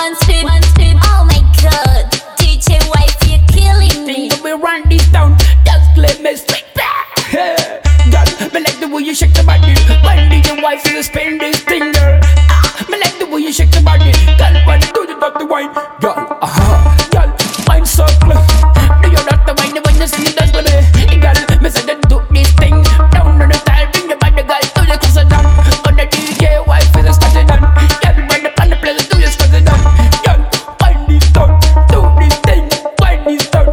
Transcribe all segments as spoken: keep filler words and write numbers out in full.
one step, one step. Oh my God, D J wife, you're killing me. Think we run this down, just let me straight back. Hey, girl, me like the way you shake the body. When D J wife is spin this thing, girl. Ah, me like the way you shake the body. Girl, when do the dirty wine, girl. Aha, girl, wine circle. Do you dirty wine when you see dance with me, girl? Me say then do this thing down on the tile, bring your body, girl, do the closer down. On the D J wife is started done. Girl, when the plan the place, do your scores done. Girl, wine this down, do this thing, wine this down.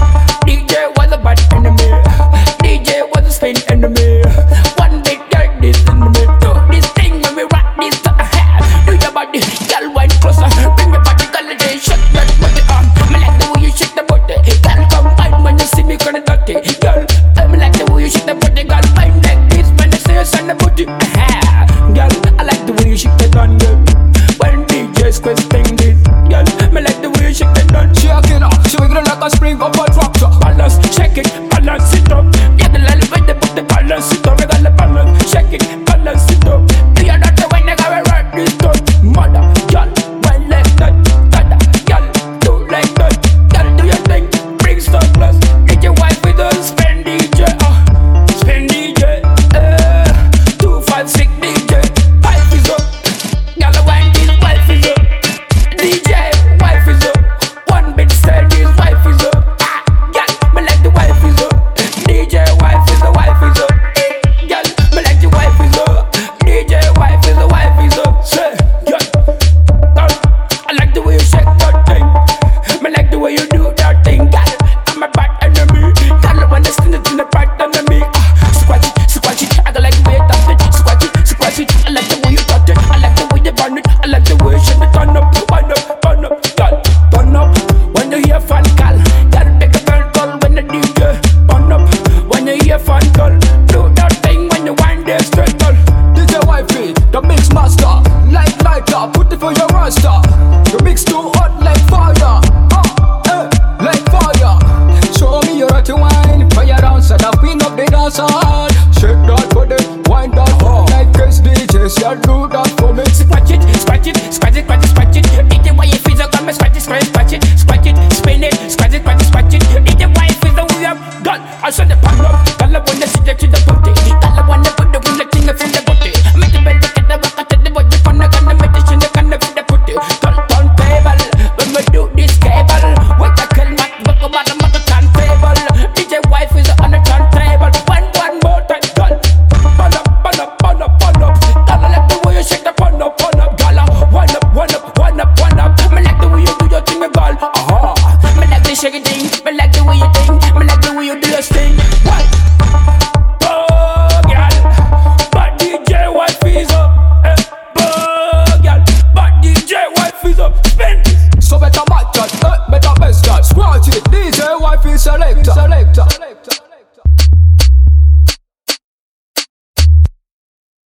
D J was a bad enemy. D J was a spin enemy. One big girl, this enemy. Do this thing when we rock this to the head. Do your body, girl, wine closer. Bring your body, girl, and then shake that body on. Me like the way you shake the body. Girl, come wine when you see me kinda dirty. Girl, I me like the way you shake the body. Girl, wine like this when you say you send the body. Girl, I like the way you shake the gun, girl. When D J's questing this, girl, me like the way you shake the gun. She a killer, she wiggle like a spring up a tractor. Balance, shake it, balance it up. Yeah, the lily with the book, the balance it up. We got the balance, shake it, balance it up. Do you not the when they gotta rock this stuff? Mother, girl, wine like that. Dada, girl, do like that. Girl, do your thing, bring some plus. D J wife with us, spend D J, uh, spend D J, uh, two five six D J, wife is up. Girl, wine this wife is up. D J, wife is up. One big stage, this wife is up. Girl, me like the wife is up. D J wife is the wife is up. Girl, me like the wife is up. D J wife is the wife is up. Say, girl, girl, I like the way you shake that thing. Me like the way you do that thing, girl. I'm a bad enemy. Girl, when I stand it in the bad enemy. Ah, scratch it, scratch it. I don't like the way you touch it. Scratch it, scratch it. I like the way you touch it. I like the way you burn it. I like the way you shake it. Turn up, turn up, turn up, girl, turn up. When you hear fan call, girl, take a turn call when the D J turn up. When you hear fan call, do that thing when you wind there straight girl. D J wifey, the mix master. Like lighter, put it for your roster. The mix too